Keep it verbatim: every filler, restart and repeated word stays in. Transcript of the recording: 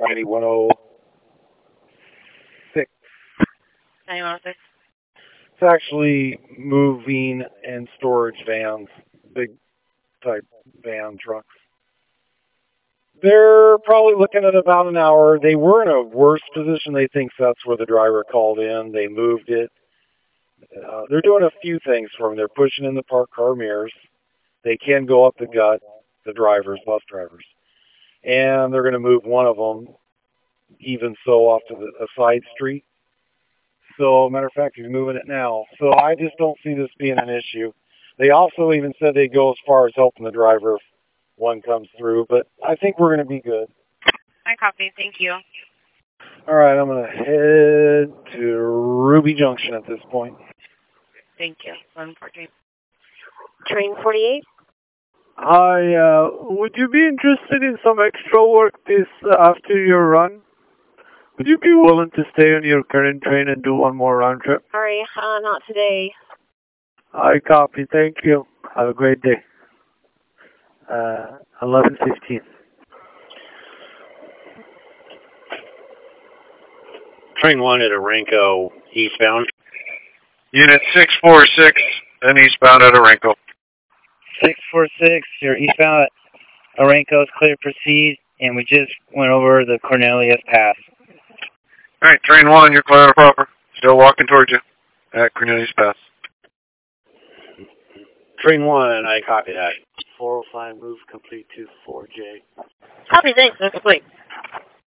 ninety-one oh six. ninety-one oh six. It's actually moving and storage vans, big type van trucks. They're probably looking at about an hour. They were in a worse position. They think that's where the driver called in. They moved it. Uh, they're doing a few things for them. They're pushing in the parked car mirrors. They can go up the gut, the drivers, bus drivers. And they're going to move one of them, even so, off to the, a side street. So, matter of fact, he's moving it now. So I just don't see this being an issue. They also even said they'd go as far as helping the driver if one comes through, but I think we're going to be good. I copy. Thank you. All right, I'm going to head to Ruby Junction at this point. Thank you. one fourteen. Train forty-eight. Hi, uh, would you be interested in some extra work this uh, after your run? Would you be willing to stay on your current train and do one more round trip? Sorry, uh, not today. I copy. Thank you. Have a great day. Uh, eleven fifteen. Train one at Aranco, eastbound. Unit six four six, and eastbound at Aranco. six four six, you're eastbound at Aranco is clear to proceed, and we just went over the Cornelius Pass. All right, train one, you're clear to proper. Still walking towards you at Cornelius Pass. Train one, I copy that. four oh five, move complete to four J. Copy. Thanks. That's complete.